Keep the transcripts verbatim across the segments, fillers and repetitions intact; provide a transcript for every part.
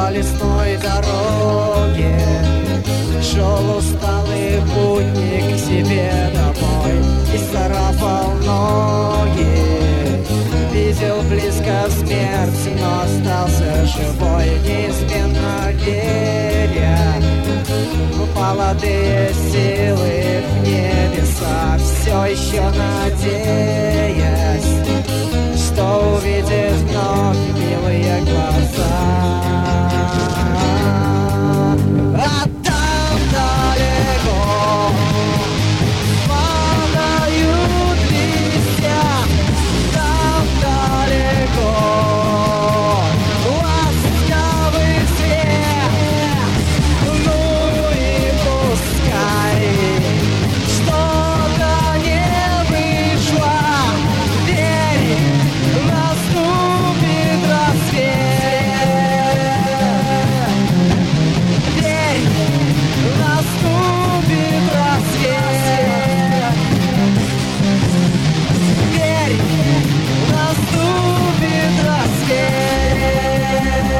по лесной дороге шел усталый путник к себе домой и царапал ноги. Видел близко смерть, но остался живой, неизменно веря в молодые силы в небеса, все еще надеясь, что увидит вновь милые глаза. А там далеко падают листья, там далеко ласковый свет. Ну и пускай что-то не вышло, верь, наступит рассвет. Верь, наступит рассвет. Верь, наступит рассвет.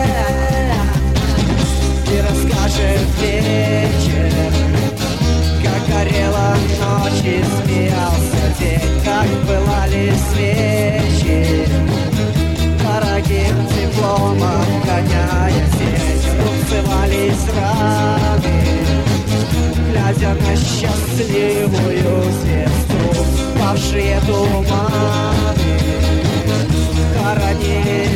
И расскажет вечер, как горела ночь и смеялся день, как пылали свечи, дорогим теплом отгоняя сеть. Рубцевались раны, глядя на счастливую звезду. Павшие туманы хоронили